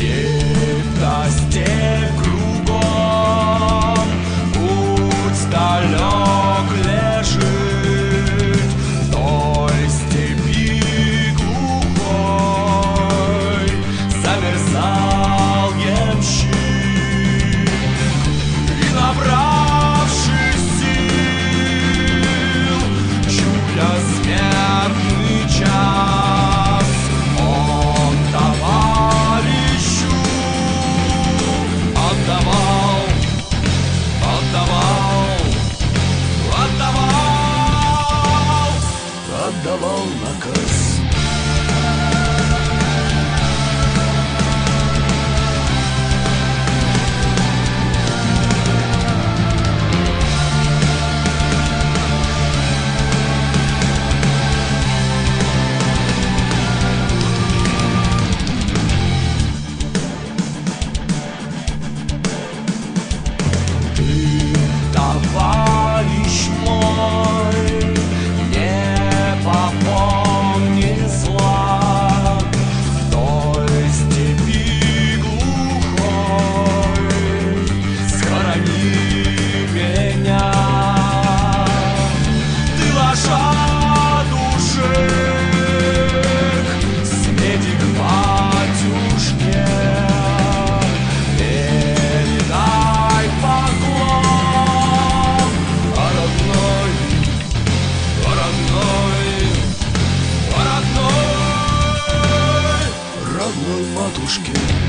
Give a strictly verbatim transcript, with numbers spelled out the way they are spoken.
Степь-то степь кругом, путь далек лежит, вдоль степи глухой замерзал ямщик. И набравшись сил, чуя смертный час, он товарищу отдавал, отдавал, отдавал, отдавал наказ. Товарищ мой, не попомни зла, вдоль степи глухой схорони меня. Ты лошадушек, смеди к батюшке, передай поклон родной, родной, родной, родной матушке.